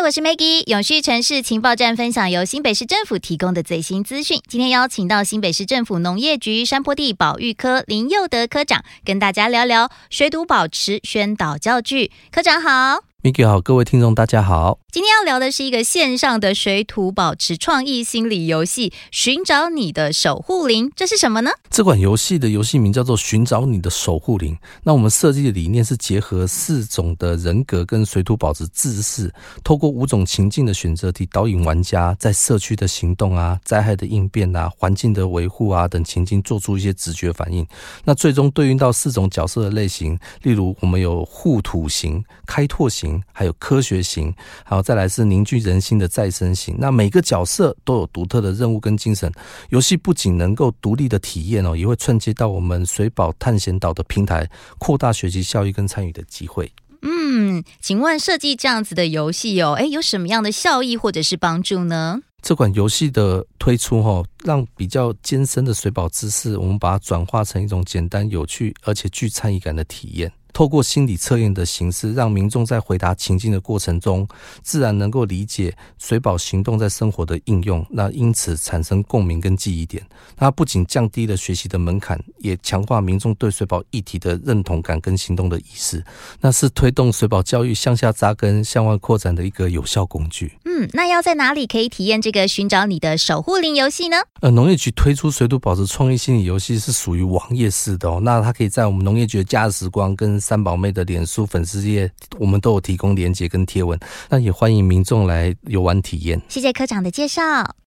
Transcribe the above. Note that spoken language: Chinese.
我是 Maggie， 永续城市情报站分享由新北市政府提供的最新资讯。今天邀请到新北市政府农业局山坡地保育科林佑德科长，跟大家聊聊水土保持宣导教具。科长好。 Maggie 好，各位听众大家好。 今天要聊的是一个线上的水土保持创意心理游戏，寻找你的守护灵，这是什么呢？ 这款游戏的游戏名叫做寻找你的守护灵。那我们设计的理念是结合4种的人格跟水土保持知识，透过5种情境的选择题，导引玩家在社区的行动啊、灾害的应变啊、环境的维护啊等情境做出一些直觉反应。那最终对应到4种角色的类型，例如我们有护土型、开拓型，还有科学型，还有再来是凝聚人心的再生型。那每个角色都有独特的任务跟精神。游戏不仅能够独立的体验，也会串接到我们水保探险岛的平台，扩大学习效益跟参与的机会。 请问设计这样子的游戏有什么样的效益或者是帮助呢？ 这款游戏的推出让比较艰深的水保知识，我们把它转化成一种简单有趣而且具参与感的体验。透过心理测验的形式，让民众在回答情境的过程中，自然能够理解水保行动在生活的应用，那因此产生共鸣跟记忆点。那不仅降低了学习的门槛，也强化民众对水保议题的认同感跟行动的意识，那是推动水保教育向下扎根、向外扩展的一个有效工具。 那要在哪里可以体验这个寻找你的守护灵游戏呢？ 农业局推出水土保持创意心理游戏是属于网页式的那它可以在我们农业局的假日时光跟三宝妹的脸书粉丝页，我们都有提供连结跟贴文，那也欢迎民众来游玩体验。 谢谢科长的介绍。